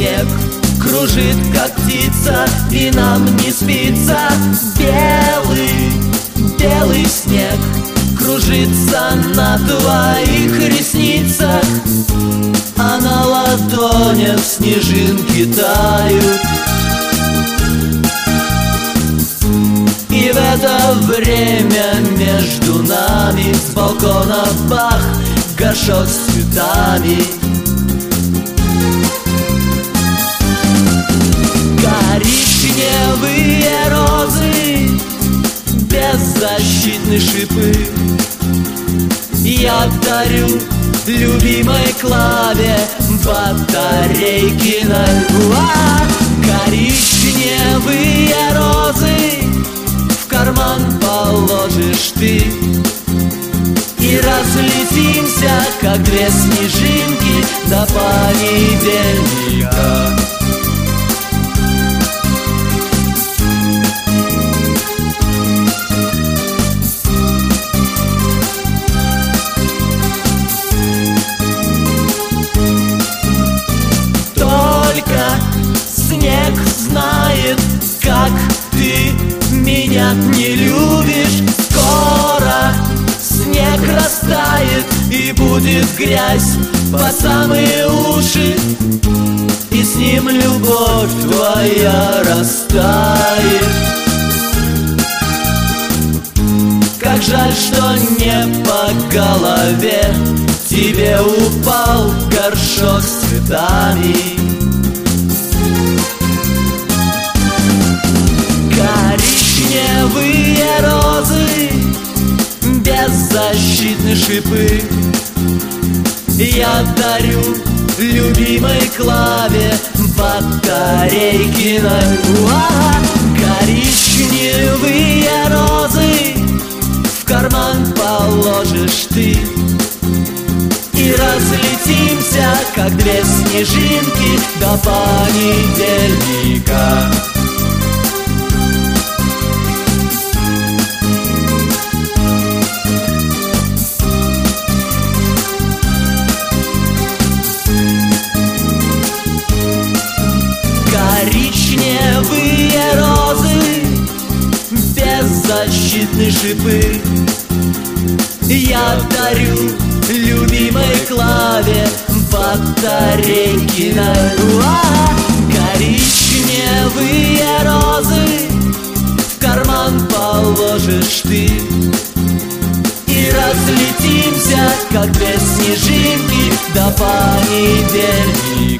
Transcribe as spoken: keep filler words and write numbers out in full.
снег кружит, как птица, и нам не спится. Белый, белый снег кружится на твоих ресницах, а на ладонях снежинки тают. И в это время между нами с балкона бах, горшок с цветами. Коричневые розы, беззащитные шипы я дарю любимой Клаве, батарейки на льва. Коричневые розы в карман положишь ты, и разлетимся, как две снежинки, до понедельника. Снег знает, как ты меня не любишь. Скоро снег растает, и будет грязь по самые уши, и с ним любовь твоя растает. Как жаль, что не по голове тебе упал горшок с цветами. Коричневые розы, беззащитные шипы я дарю любимой Клаве, батарейки на льва. Коричневые розы в карман положишь ты, и разлетимся, как две снежинки, до понедельника. Коричневые розы, беззащитные шипы я дарю любимой Клаве, батарейки на льва. Коричневые розы в карман положишь ты, и разлетимся, как две снежинки, до понедельника.